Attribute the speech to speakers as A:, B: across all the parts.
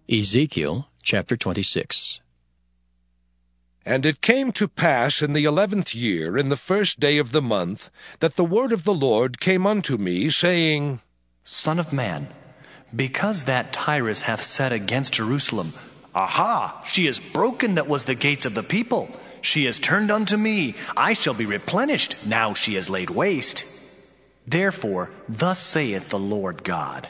A: Ezekiel chapter 26.
B: And it came to pass in the 11th year, in the first day of the month, that the word of the Lord came unto me, saying,
C: Son of man, because that Tyrus hath said against Jerusalem, Aha, she is broken that was the gates of the people. She is turned unto me, I shall be replenished, now she is laid waste. Therefore, thus saith the Lord God,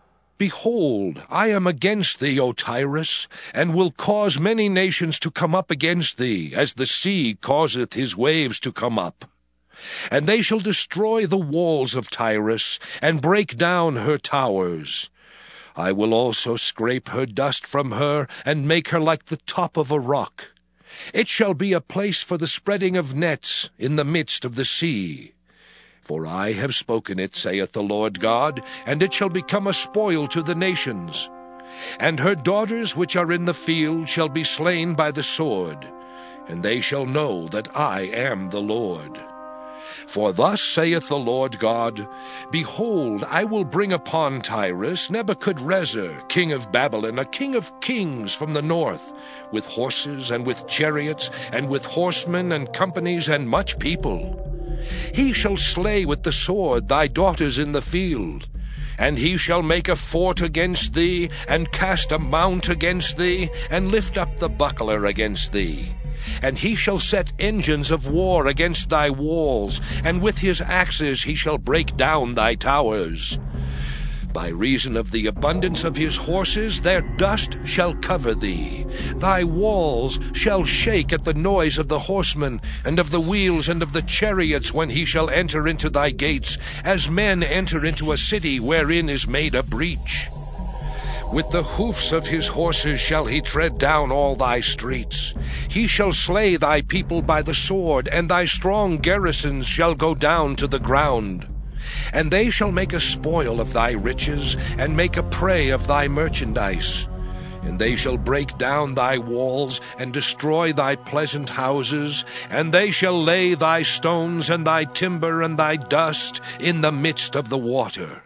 B: Behold, I am against thee, O Tyrus, and will cause many nations to come up against thee, as the sea causeth his waves to come up. And they shall destroy the walls of Tyrus, and break down her towers. I will also scrape her dust from her, and make her like the top of a rock. It shall be a place for the spreading of nets in the midst of the sea. For I have spoken it, saith the Lord God, and it shall become a spoil to the nations. And her daughters which are in the field shall be slain by the sword, and they shall know that I am the Lord. For thus saith the Lord God, Behold, I will bring upon Tyrus Nebuchadrezzar, king of Babylon, a king of kings from the north, with horses and with chariots, and with horsemen and companies and much people. He shall slay with the sword thy daughters in the field, and he shall make a fort against thee, and cast a mount against thee, and lift up the buckler against thee. And he shall set engines of war against thy walls, and with his axes he shall break down thy towers. By reason of the abundance of his horses, their dust shall cover thee. Thy walls shall shake at the noise of the horsemen, and of the wheels, and of the chariots, when he shall enter into thy gates, as men enter into a city wherein is made a breach. With the hoofs of his horses shall he tread down all thy streets. He shall slay thy people by the sword, and thy strong garrisons shall go down to the ground. And they shall make a spoil of thy riches, and make a prey of thy merchandise. And they shall break down thy walls, and destroy thy pleasant houses, and they shall lay thy stones, and thy timber, and thy dust in the midst of the water.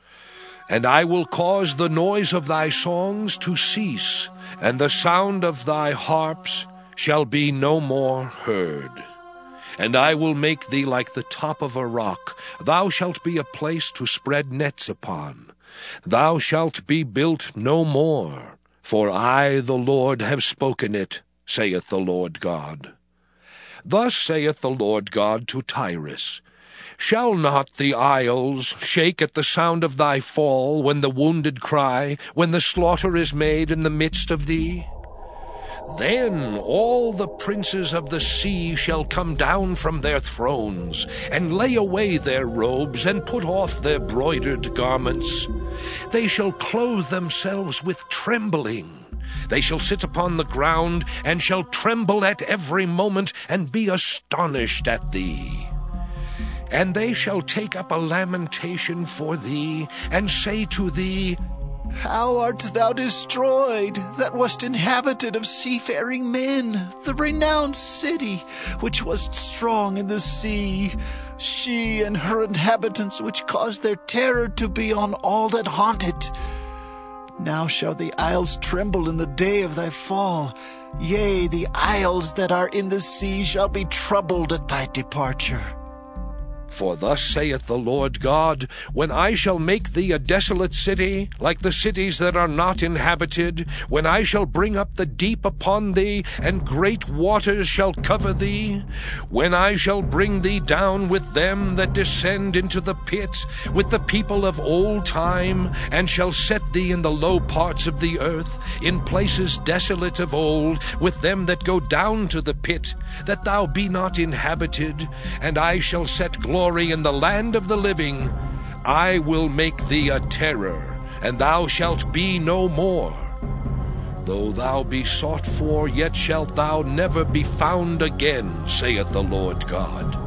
B: And I will cause the noise of thy songs to cease, and the sound of thy harps shall be no more heard. And I will make thee like the top of a rock. Thou shalt be a place to spread nets upon. Thou shalt be built no more, for I, the Lord, have spoken it, saith the Lord God. Thus saith the Lord God to Tyrus, Shall not the isles shake at the sound of thy fall, when the wounded cry, when the slaughter is made in the midst of thee? Then all the princes of the sea shall come down from their thrones, and lay away their robes, and put off their broidered garments. They shall clothe themselves with trembling. They shall sit upon the ground, and shall tremble at every moment, and be astonished at thee. And they shall take up a lamentation for thee, and say to thee,
D: How art thou destroyed, that wast inhabited of seafaring men, the renowned city, which wast strong in the sea, she and her inhabitants, which caused their terror to be on all that haunt it. Now shall the isles tremble in the day of thy fall. Yea, the isles that are in the sea shall be troubled at thy departure.
B: For thus saith the Lord God, When I shall make thee a desolate city, like the cities that are not inhabited, when I shall bring up the deep upon thee, and great waters shall cover thee, when I shall bring thee down with them that descend into the pit, with the people of old time, and shall set thee in the low parts of the earth, in places desolate of old, with them that go down to the pit, that thou be not inhabited, and I shall set glory in the land of the living, I will make thee a terror, and thou shalt be no more. Though thou be sought for, yet shalt thou never be found again, saith the Lord God.